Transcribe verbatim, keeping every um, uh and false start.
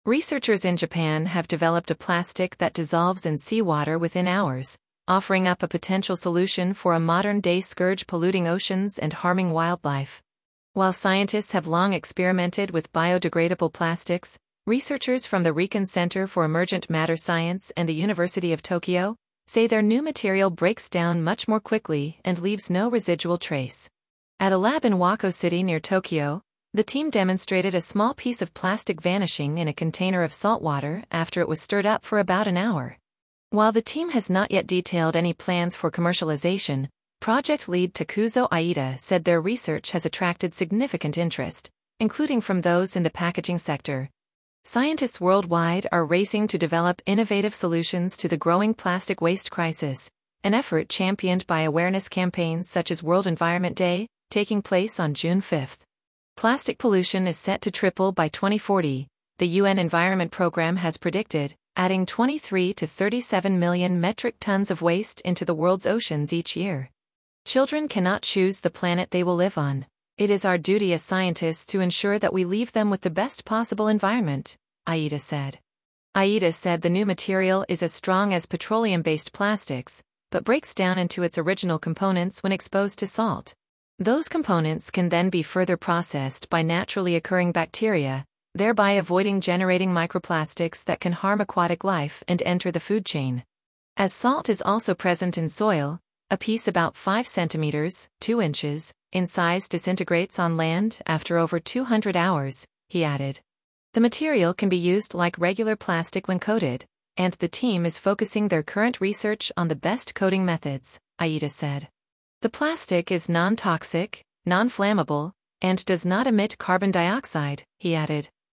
Researchers in Japan have developed a plastic that dissolves in seawater within hours, offering up a potential solution for a modern-day scourge polluting oceans and harming wildlife. While scientists have long experimented with biodegradable plastics, researchers from the Riken Center for Emergent Matter Science and the University of Tokyo say their new material breaks down much more quickly and leaves no residual trace. At a lab in Wako City near Tokyo, the team demonstrated a small piece of plastic vanishing in a container of salt water after it was stirred up for about an hour. While the team has not yet detailed any plans for commercialization, project lead Takuzo Aida said their research has attracted significant interest, including from those in the packaging sector. Scientists worldwide are racing to develop innovative solutions to the growing plastic waste crisis, an effort championed by awareness campaigns such as World Environment Day, taking place on June fifth. Plastic pollution is set to triple by twenty forty, the U N Environment Programme has predicted, adding twenty-three to thirty-seven million metric tons of waste into the world's oceans each year. Children cannot choose the planet they will live on. It is our duty as scientists to ensure that we leave them with the best possible environment, Aida said. Aida said the new material is as strong as petroleum-based plastics, but breaks down into its original components when exposed to salt. Those components can then be further processed by naturally occurring bacteria, thereby avoiding generating microplastics that can harm aquatic life and enter the food chain. As salt is also present in soil, a piece about five centimeters, two inches, in size disintegrates on land after over two hundred hours, he added. The material can be used like regular plastic when coated, and the team is focusing their current research on the best coating methods, Aida said. The plastic is non-toxic, non-flammable, and does not emit carbon dioxide, he added.